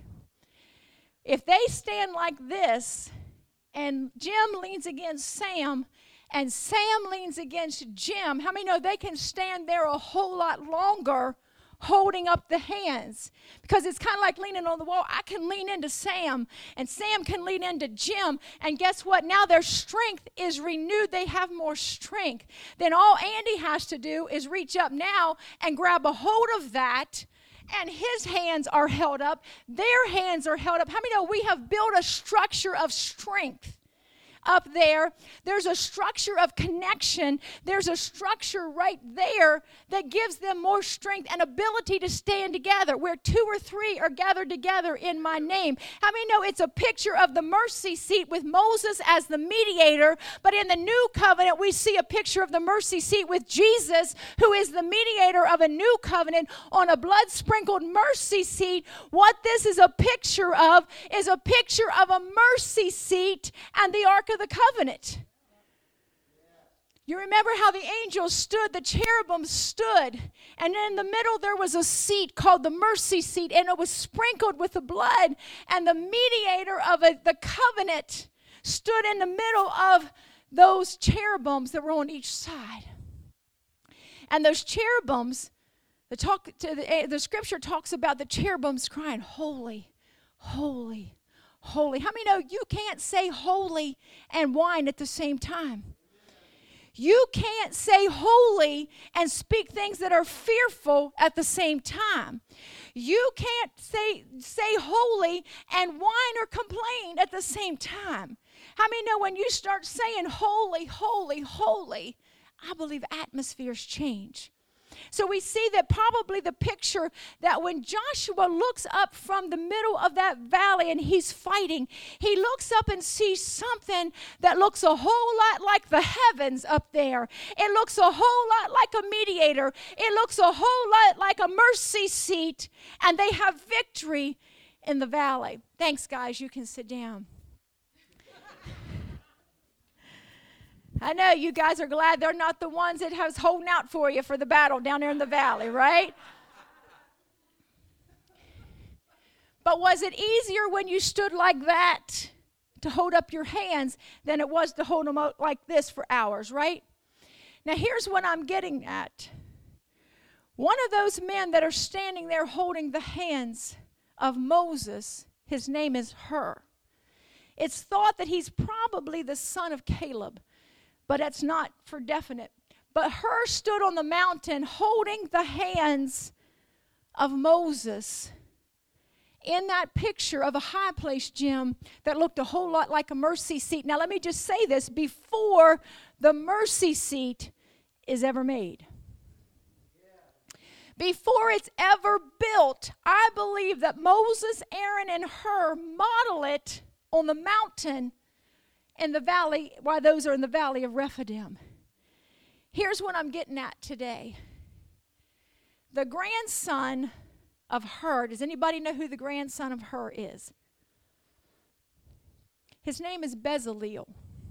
Speaker 1: If they stand like this, and Jim leans against Sam, and Sam leans against Jim, how many know they can stand there a whole lot longer holding up the hands? Because it's kind of like leaning on the wall. I can lean into Sam, and Sam can lean into Jim, and guess what? Now their strength is renewed. They have more strength. Then all Andy has to do is reach up now and grab a hold of that, and his hands are held up. Their hands are held up. How many know we have built a structure of strength up there? There's a structure of connection. There's a structure right there that gives them more strength and ability to stand together. Where two or three are gathered together in my name. How many know it's a picture of the mercy seat with Moses as the mediator? But in the new covenant, we see a picture of the mercy seat with Jesus, who is the mediator of a new covenant on a blood-sprinkled mercy seat. What this is a picture of is a picture of a mercy seat and the Ark of the Covenant. You remember how the angels stood, the cherubim stood, and in the middle there was a seat called the mercy seat, and it was sprinkled with the blood, and the mediator of a, the covenant stood in the middle of those cherubims that were on each side. And those cherubims, the, talk, to the, the scripture talks about the cherubims crying, holy, holy, holy. How many know you can't say holy and whine at the same time? You can't say holy and speak things that are fearful at the same time. You can't say, say holy and whine or complain at the same time. How many know when you start saying holy, holy, holy, I believe atmospheres change. So we see that probably the picture that when Joshua looks up from the middle of that valley and he's fighting, he looks up and sees something that looks a whole lot like the heavens up there. It looks a whole lot like a mediator. It looks a whole lot like a mercy seat, and they have victory in the valley. Thanks, guys. You can sit down. I know you guys are glad they're not the ones that was holding out for you for the battle down there in the valley, right? But was it easier when you stood like that to hold up your hands than it was to hold them out like this for hours, right? Now here's what I'm getting at. One of those men that are standing there holding the hands of Moses, his name is Hur. It's thought that he's probably the son of Caleb, but that's not for definite. But Hur stood on the mountain holding the hands of Moses in that picture of a high place, Jim, that looked a whole lot like a mercy seat. Now let me just say this, before the mercy seat is ever made, before it's ever built, I believe that Moses, Aaron, and Hur model it on the mountain in the valley, why those are in the valley of Rephidim. Here's what I'm getting at today. The grandson of Hur, does anybody know who the grandson of Hur is? His name is Bezaleel.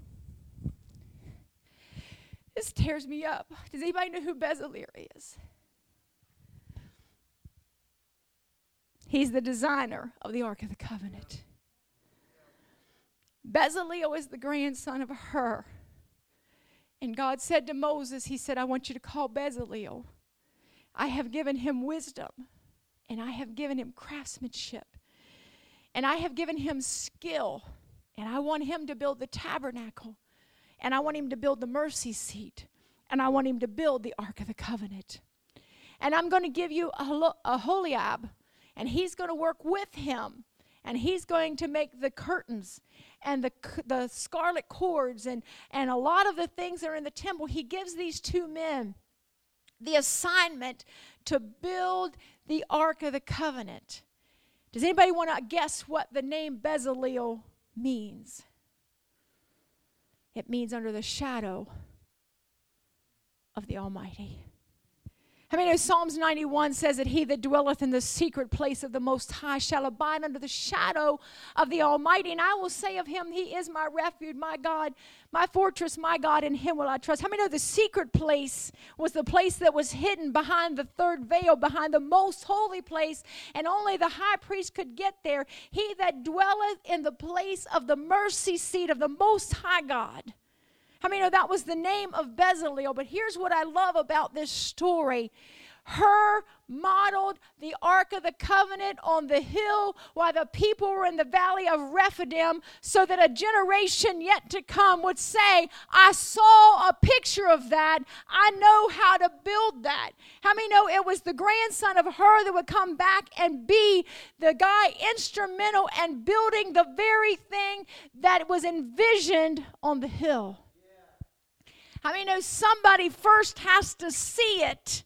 Speaker 1: This tears me up. Does anybody know who Bezaleel is? He's the designer of the Ark of the Covenant. Bezaleel is the grandson of Hur. And God said to Moses, he said, I want you to call Bezaleel. I have given him wisdom, and I have given him craftsmanship, and I have given him skill, and I want him to build the tabernacle, and I want him to build the mercy seat, and I want him to build the Ark of the Covenant. And I'm going to give you a Aholiab, and he's going to work with him. And he's going to make the curtains and the the scarlet cords and, and a lot of the things that are in the temple. He gives these two men the assignment to build the Ark of the Covenant. Does anybody want to guess what the name Bezaleel means? It means under the shadow of the Almighty. I mean, Psalms ninety-one says that he that dwelleth in the secret place of the Most High shall abide under the shadow of the Almighty. And I will say of him, he is my refuge, my God, my fortress, my God, in him will I trust. How many know the secret place was the place that was hidden behind the third veil, behind the most holy place, and only the high priest could get there? He that dwelleth in the place of the mercy seat of the Most High God. I mean, that was the name of Bezaleel, but here's what I love about this story. Hur modeled the Ark of the Covenant on the hill while the people were in the valley of Rephidim, so that a generation yet to come would say, I saw a picture of that. I know how to build that. How many know it was the grandson of Hur that would come back and be the guy instrumental in building the very thing that was envisioned on the hill? I mean, know somebody first has to see it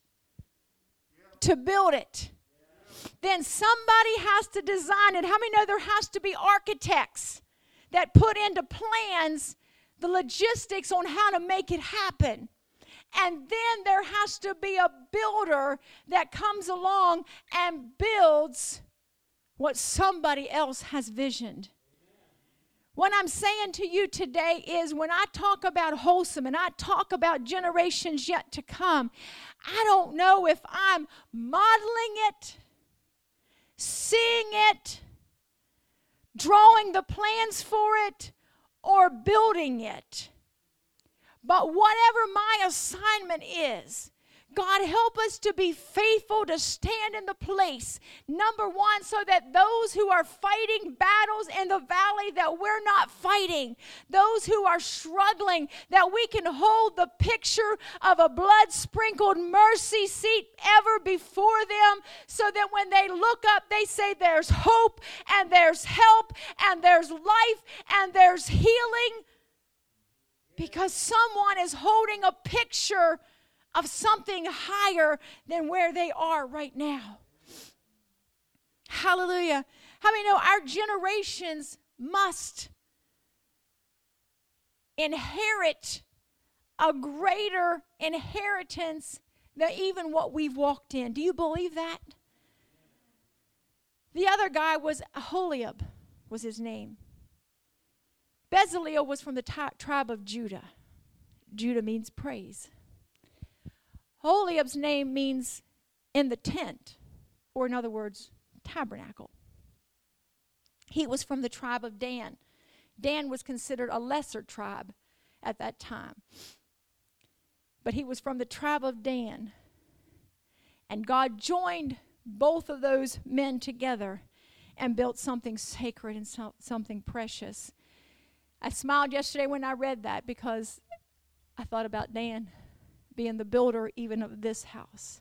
Speaker 1: to build it. Then somebody has to design it. How many know there has to be architects that put into plans the logistics on how to make it happen? And then there has to be a builder that comes along and builds what somebody else has visioned. What I'm saying to you today is, when I talk about wholesome and I talk about generations yet to come, I don't know if I'm modeling it, seeing it, drawing the plans for it, or building it. But whatever my assignment is, God, help us to be faithful to stand in the place, number one, so that those who are fighting battles in the valley that we're not fighting, those who are struggling, that we can hold the picture of a blood-sprinkled mercy seat ever before them, so that when they look up, they say there's hope and there's help and there's life and there's healing, because someone is holding a picture of something higher than where they are right now. Hallelujah. How many know our generations must inherit a greater inheritance than even what we've walked in? Do you believe that? The other guy was Aholiab, was his name. Bezaleel was from the t- tribe of Judah. Judah means praise. Aholiab's name means in the tent, or in other words, tabernacle. He was from the tribe of Dan. Dan was considered a lesser tribe at that time. But he was from the tribe of Dan. And God joined both of those men together and built something sacred and so, something precious. I smiled yesterday when I read that because I thought about Dan being the builder even of this house.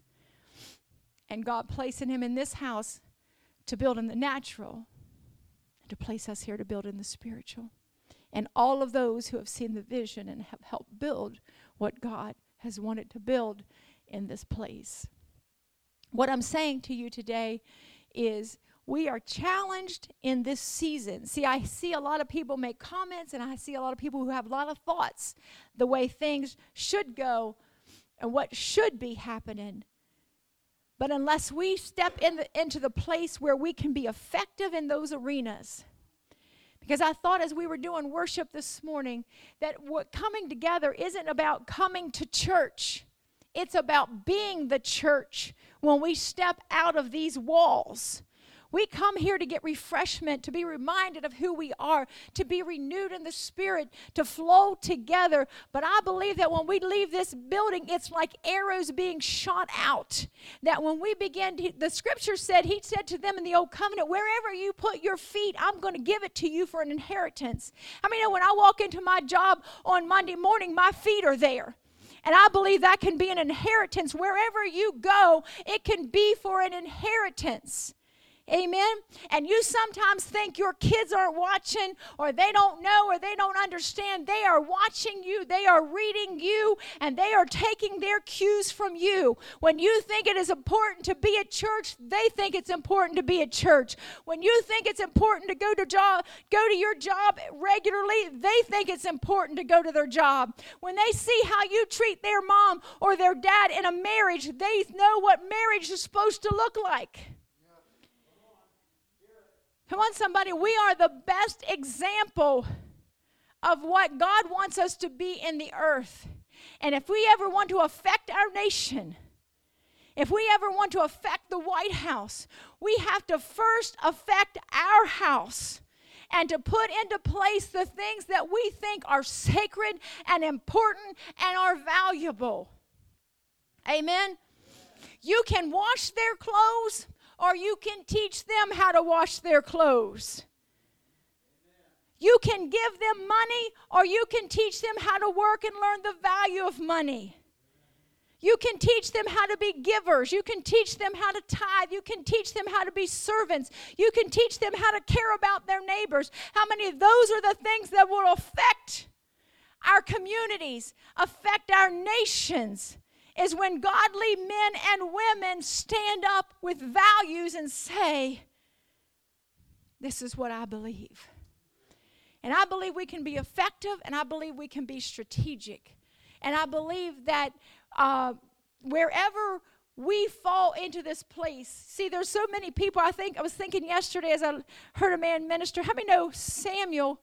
Speaker 1: And God placing him in this house to build in the natural and to place us here to build in the spiritual. And all of those who have seen the vision and have helped build what God has wanted to build in this place. What I'm saying to you today is we are challenged in this season. See, I see a lot of people make comments, and I see a lot of people who have a lot of thoughts the way things should go and what should be happening. But unless we step in the, into the place where we can be effective in those arenas, because I thought as we were doing worship this morning that what coming together isn't about coming to church. It's about being the church when we step out of these walls. We come here to get refreshment, to be reminded of who we are, to be renewed in the spirit, to flow together. But I believe that when we leave this building, it's like arrows being shot out. That when we begin, to, the scripture said, he said to them in the old covenant, wherever you put your feet, I'm going to give it to you for an inheritance. I mean, when I walk into my job on Monday morning, my feet are there. And I believe that can be an inheritance. Wherever you go, it can be for an inheritance. Amen. And you sometimes think your kids aren't watching, or they don't know, or they don't understand. They are watching you. They are reading you, and they are taking their cues from you. When you think it is important to be at church, they think it's important to be at church. When you think it's important to go to job, go to your job regularly, they think it's important to go to their job. When they see how you treat their mom or their dad in a marriage, they know what marriage is supposed to look like. Come on, somebody. We are the best example of what God wants us to be in the earth. And if we ever want to affect our nation, if we ever want to affect the White House, we have to first affect our house and to put into place the things that we think are sacred and important and are valuable. Amen? You can wash their clothes, or you can teach them how to wash their clothes. You can give them money, or you can teach them how to work and learn the value of money. You can teach them how to be givers. You can teach them how to tithe. You can teach them how to be servants. You can teach them how to care about their neighbors. How many of those are the things that will affect our communities, affect our nations? Is when godly men and women stand up with values and say, this is what I believe. And I believe we can be effective, and I believe we can be strategic. And I believe that uh, wherever we fall into this place, see, there's so many people. I think I was thinking yesterday as I heard a man minister, how many know Samuel?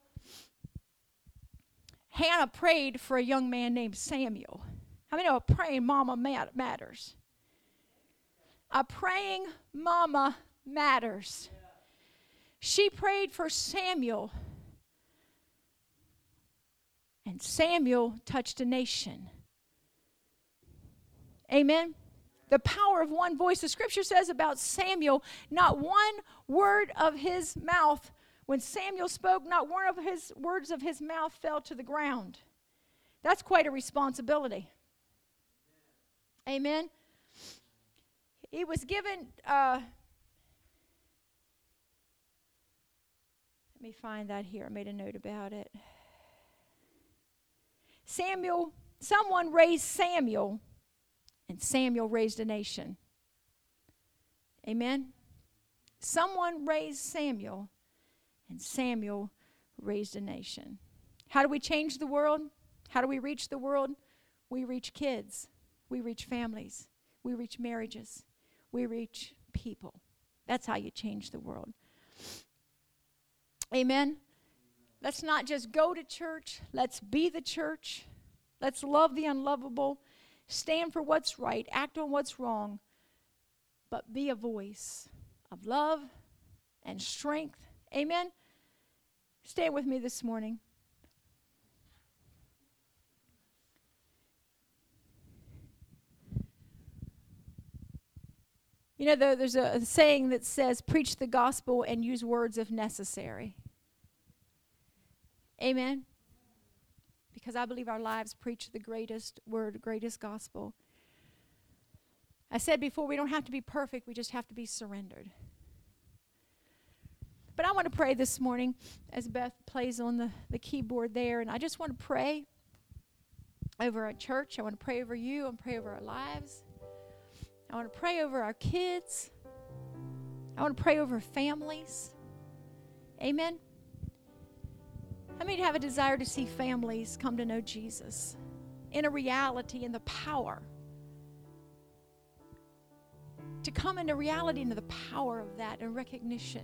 Speaker 1: Hannah prayed for a young man named Samuel. How many know a praying mama matters? A praying mama matters. She prayed for Samuel, and Samuel touched a nation. Amen? The power of one voice. The scripture says about Samuel, not one word of his mouth, when Samuel spoke, not one of his words of his mouth fell to the ground. That's quite a responsibility. Amen. He was given, uh, let me find that here. I made a note about it. Samuel, someone raised Samuel And Samuel raised a nation. Amen? Someone raised Samuel, and Samuel raised a nation. How do we change the world? How do we reach the world? We reach kids. We reach families. We reach marriages. We reach people. That's how you change the world. Amen? Let's not just go to church. Let's be the church. Let's love the unlovable. Stand for what's right. Act on what's wrong. But be a voice of love and strength. Amen? Stand with me this morning. You know, there, there's a, a saying that says, preach the gospel and use words if necessary. Amen? Because I believe our lives preach the greatest word, greatest gospel. I said before, we don't have to be perfect. We just have to be surrendered. But I want to pray this morning as Beth plays on the, the keyboard there. And I just want to pray over our church. I want to pray over you. I want to pray over our lives. I want to pray over our kids. I want to pray over families. Amen. How many have a desire to see families come to know Jesus in a reality, in the power? To come into reality, into the power of that and recognition.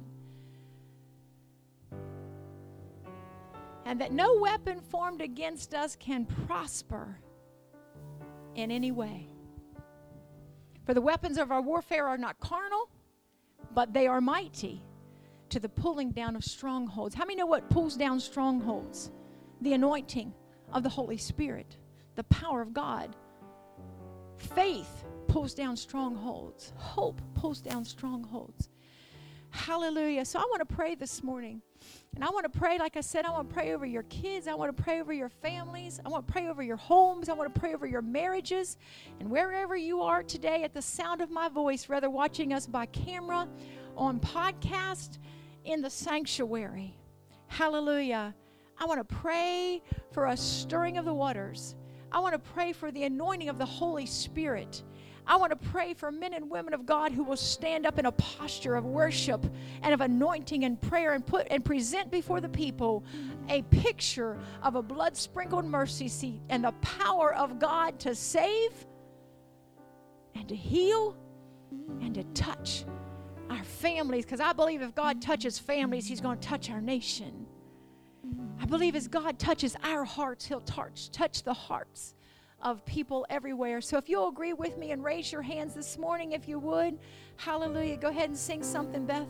Speaker 1: And that no weapon formed against us can prosper in any way. For the weapons of our warfare are not carnal, but they are mighty to the pulling down of strongholds. How many know what pulls down strongholds? The anointing of the Holy Spirit, the power of God. Faith pulls down strongholds. Hope pulls down strongholds. Hallelujah. So I want to pray this morning. And I want to pray, like I said, I want to pray over your kids. I want to pray over your families. I want to pray over your homes. I want to pray over your marriages. And wherever you are today at the sound of my voice, whether watching us by camera, on podcast, in the sanctuary. Hallelujah. I want to pray for a stirring of the waters. I want to pray for the anointing of the Holy Spirit. I want to pray for men and women of God who will stand up in a posture of worship and of anointing and prayer and put and present before the people a picture of a blood-sprinkled mercy seat and the power of God to save and to heal and to touch our families. Because I believe if God touches families, He's going to touch our nation. I believe as God touches our hearts, He'll touch, touch the hearts of people everywhere. So if you'll agree with me and raise your hands this morning, if you would. Hallelujah. Go ahead and sing something, Beth.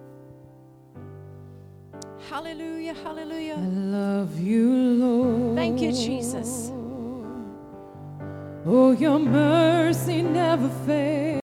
Speaker 1: Hallelujah, hallelujah.
Speaker 3: I love you, Lord.
Speaker 1: Thank you, Jesus.
Speaker 3: Oh, your mercy never fails.